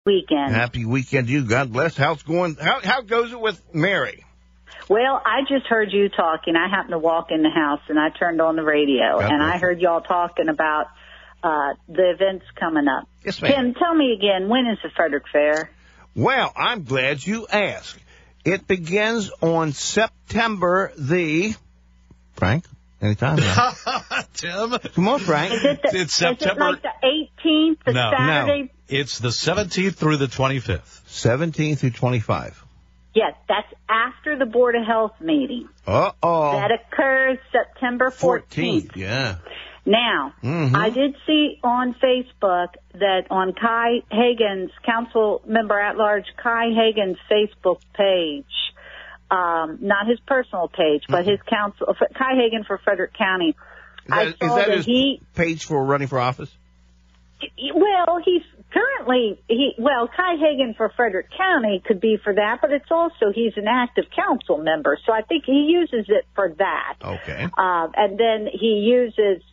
Weekend. Happy weekend to you. God bless. How's going? How goes it with Mary? Well, I just heard you talking. I happened to walk in the house, and I turned on the radio, and I heard y'all talking about the events coming up. Yes, ma'am. Tim, tell me again, when is the Frederick Fair? Well, I'm glad you asked. It begins on September the... Frank? Anytime now. Tim? Come on, Frank. It's September. Is it like the 18th, the Saturday? No. It's the 17th through the 25th. 17 through 25. Yes, that's after the Board of Health meeting. Uh-oh. That occurs September 14th. Yeah. Now, I did see on Facebook that on Kai Hagen's, council member at large Kai Hagen's Facebook page, not his personal page, but his council, Kai Hagen for Frederick County. Is that his page for running for office? Well, he's currently, Kai Hagen for Frederick County could be for that, but it's also, he's an active council member, so I think he uses it for that. Okay. And then he uses,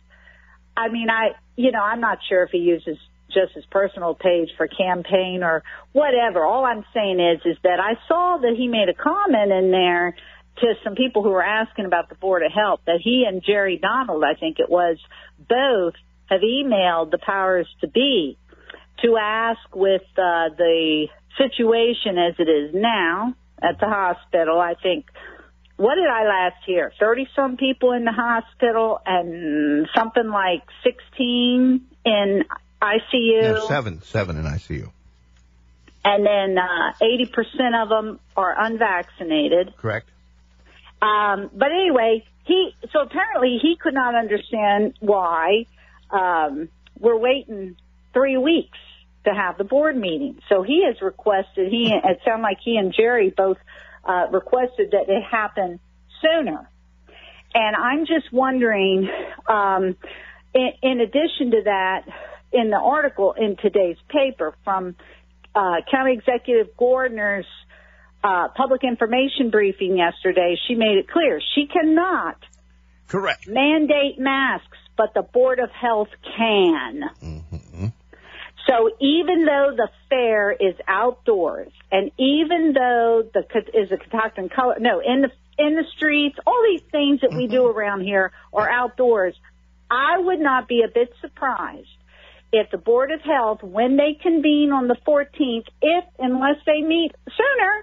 I'm not sure if he uses just his personal page for campaign or whatever. All I'm saying is that I saw that he made a comment in there to some people who were asking about the Board of Health, that he and Jerry Donald, I think it was, both have emailed the powers to be to ask with the situation as it is now at the hospital. I think, what did I last hear? 30-some people in the hospital and something like 16 in ICU. No, seven in ICU. And then 80% of them are unvaccinated. Correct. But anyway, so apparently he could not understand why we're waiting 3 weeks to have the board meeting. So he has requested, it sounded like he and Jerry both requested that it happen sooner. And I'm just wondering, in addition to that, in the article in today's paper from County Executive Gordner's public information briefing yesterday, she made it clear she cannot mandate masks, but the Board of Health can. Mm-hmm. So even though the fair is outdoors, and even though is a Catoctin color, in the streets, all these things that we do around here are outdoors, I would not be a bit surprised if the Board of Health, when they convene on the 14th, unless they meet sooner,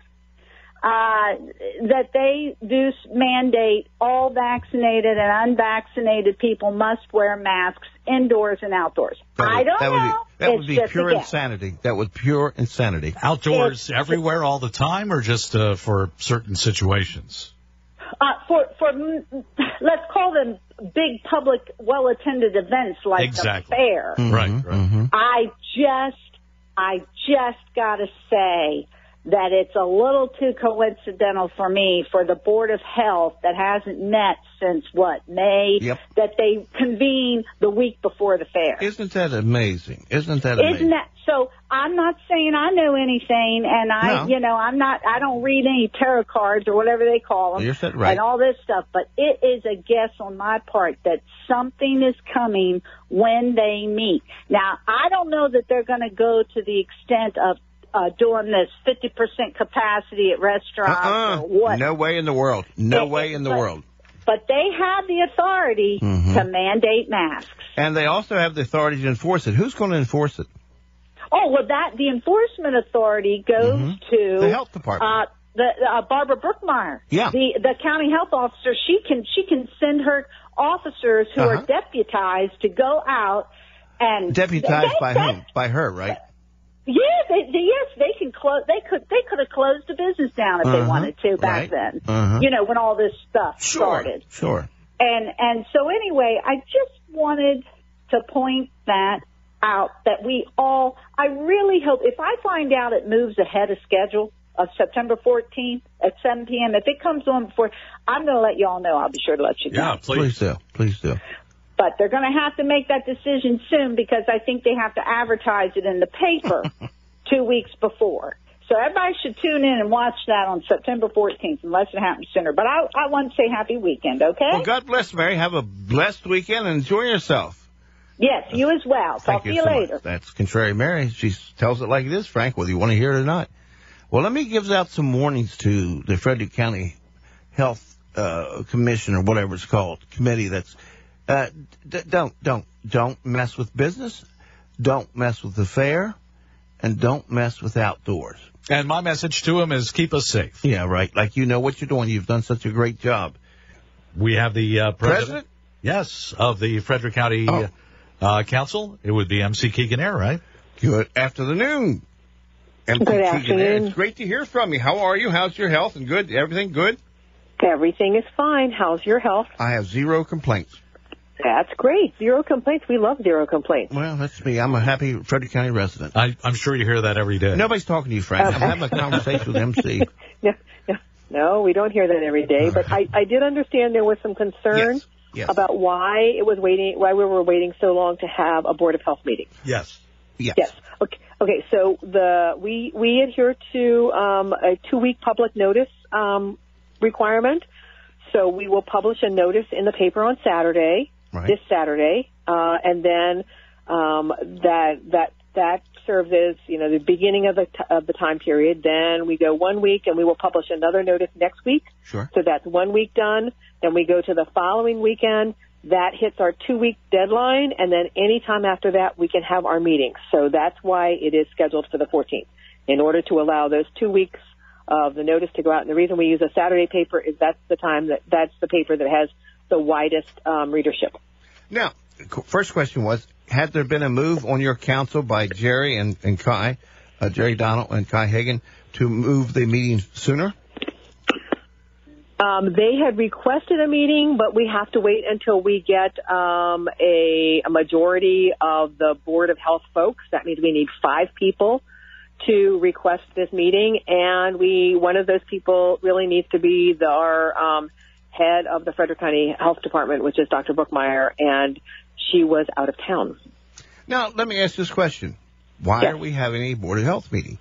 that they do mandate all vaccinated and unvaccinated people must wear masks indoors and outdoors. I don't know. That would be pure insanity. That would pure insanity. Outdoors everywhere all the time, or just for certain situations? For let's call them big public, well-attended events like the fair. Mm-hmm. Right. Mm-hmm. I just got to say that it's a little too coincidental for me for the Board of Health that hasn't met since, May, that they convene the week before the fair. Isn't that amazing? So I'm not saying I know anything, and I don't read any tarot cards or whatever they call them, and all this stuff, but it is a guess on my part that something is coming when they meet. Now, I don't know that they're going to go to the extent of doing this 50% capacity at restaurants or what. No way in the world. World. But they have the authority to mandate masks. And they also have the authority to enforce it. Who's going to enforce it? Oh, well, the enforcement authority goes to the health department. Barbara Brookmeyer, the county health officer. She can send her officers who are deputized to go out and deputized by whom? By her, right? Yeah, they can close. They could have closed the business down if they wanted to back then. When all this stuff started. Sure. And so anyway, I just wanted to point that out, that I really hope, if I find out it moves ahead of schedule of September 14th at 7 p.m., if it comes on before, I'm going to let you all know. I'll be sure to let you know. Yeah, please do. But they're going to have to make that decision soon, because I think they have to advertise it in the paper 2 weeks before. So everybody should tune in and watch that on September 14th, unless it happens sooner. But I want to say happy weekend, okay? Well, God bless, Mary. Have a blessed weekend and enjoy yourself. Yes, you as well. Talk to you so later. Much. That's Contrary Mary. She tells it like it is, Frank, whether you want to hear it or not. Well, let me give out some warnings to the Frederick County Health Commission or whatever it's called, committee. That's don't mess with business, don't mess with the fair, and don't mess with outdoors. And my message to him is keep us safe. Yeah, right. Like you know what you're doing. You've done such a great job. We have the president? Yes, of the Frederick County Council. It would be MC Keegan Air, right? Good afternoon. MC Good Keegan afternoon. Air. It's great to hear from you. How are you? How's your health? And good? Everything good? Everything is fine. How's your health? I have zero complaints. That's great. Zero complaints. We love zero complaints. Well, that's me. I'm a happy Frederick County resident. I'm sure you hear that every day. Nobody's talking to you, Frank. I'm having a conversation with MC. No, we don't hear that every day. But I did understand there was some concern about why we were waiting so long to have a Board of Health meeting. Yes. Okay. So we adhere to a 2-week public notice requirement. So we will publish a notice in the paper on Saturday, this Saturday, and then that serves as the beginning of the time period. Then we go 1 week, and we will publish another notice next week. Sure. So that's 1 week done. Then we go to the following weekend. That hits our 2-week deadline, and then any time after that, we can have our meetings. So that's why it is scheduled for the 14th, in order to allow those 2 weeks of the notice to go out. And the reason we use a Saturday paper is that's the paper that has the widest readership. Now, first question was, had there been a move on your council by Jerry and Kai, Jerry Donald and Kai Hagan, to move the meeting sooner? They had requested a meeting, but we have to wait until we get a majority of the Board of Health folks. That means we need 5 people to request this meeting, and one of those people really needs to be our head of the Frederick County Health Department, which is Dr. Bookmeyer, and she was out of town. Now, let me ask this question. Why are we having a Board of Health meeting?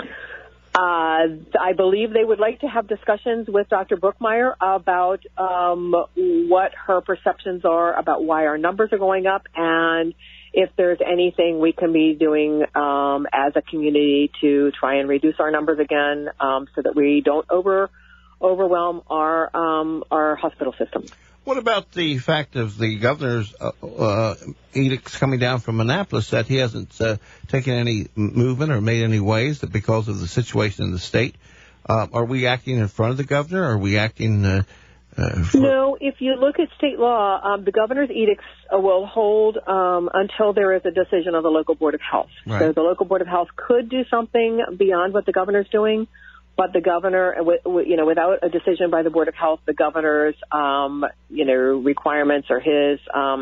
I believe they would like to have discussions with Dr. Bookmeyer about what her perceptions are about why our numbers are going up, and if there's anything we can be doing as a community to try and reduce our numbers again, so that we don't overwhelm our hospital system. What about the fact of the governor's edicts coming down from Annapolis that he hasn't taken any movement or made any waves that because of the situation in the state? Are we acting in front of the governor? Or are we acting No, if you look at state law, the governor's edicts will hold until there is a decision of the local Board of Health. Right. So the local Board of Health could do something beyond what the governor's doing. But the governor, without a decision by the Board of Health, the governor's, requirements or his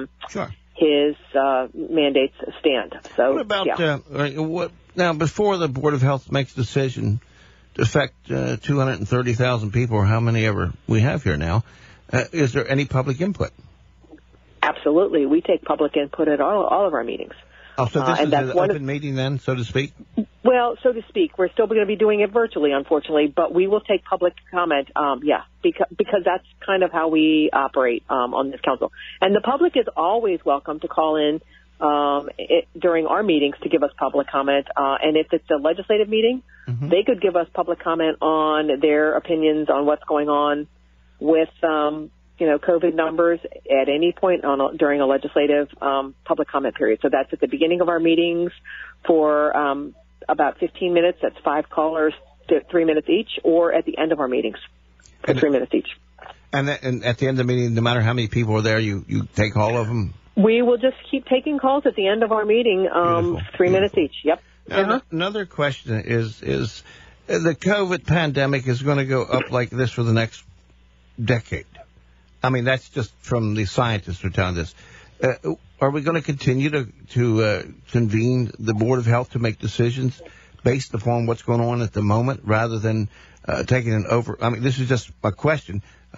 mandates stand. So what about now? Before the Board of Health makes a decision to affect 230,000 people, or how many ever we have here now, is there any public input? Absolutely, we take public input at all of our meetings. Oh, so this is an open meeting then, so to speak? Well, so to speak. We're still going to be doing it virtually, unfortunately, but we will take public comment, because that's kind of how we operate on this council. And the public is always welcome to call in during our meetings to give us public comment. And if it's a legislative meeting, they could give us public comment on their opinions on what's going on with COVID numbers at any point during a legislative public comment period. So that's at the beginning of our meetings for about 15 minutes. That's 5 callers, 3 minutes each, or at the end of our meetings for 3 minutes each. And at the end of the meeting, no matter how many people are there, you take all of them? We will just keep taking calls at the end of our meeting, 3 minutes each. Yep. Now, another question is the COVID pandemic is going to go up like this for the next decade. I mean, that's just from the scientists who are telling this. Are we going to continue to convene the Board of Health to make decisions based upon what's going on at the moment rather than taking an over? I mean, this is just a question.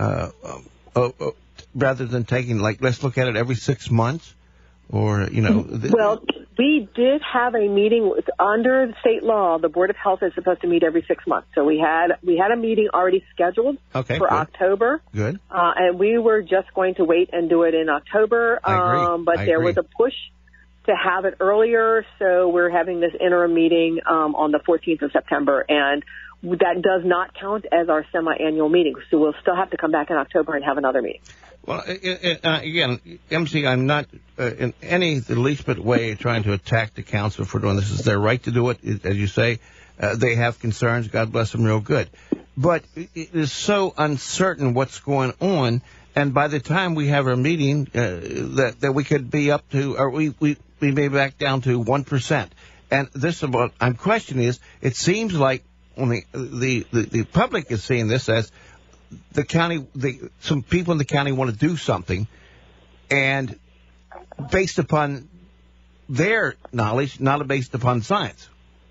Rather than taking, let's look at it every 6 months or, Well, we did have a meeting under state law. The Board of Health is supposed to meet every 6 months. So we had a meeting already scheduled for October. Good. And we were just going to wait and do it in October. I agree. But there was a push to have it earlier, so we're having this interim meeting on the 14th of September, and that does not count as our semi-annual meeting, so we'll still have to come back in October and have another meeting. Well, again, MC, I'm not in the least bit way trying to attack the council for doing this. It's their right to do it, as you say. They have concerns. God bless them real good. But it is so uncertain what's going on, and by the time we have our meeting, that we could be up to, or we may be back down to 1%. And this is what I'm questioning is, it seems like only the public is seeing this as the county, some people in the county want to do something, and based upon their knowledge, not based upon science.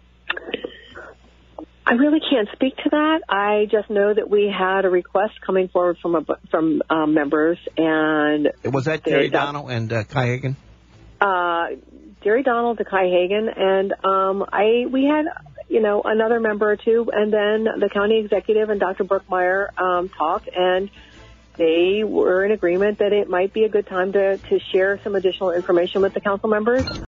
I really can't speak to that. I just know that we had a request coming forward from members, and was that Jerry Donnell and Kai Hagan? Jerry Donnell to Kai Hagan, and we had another member or two, and then the county executive and Dr. Brookmeyer talked, and they were in agreement that it might be a good time to share some additional information with the council members.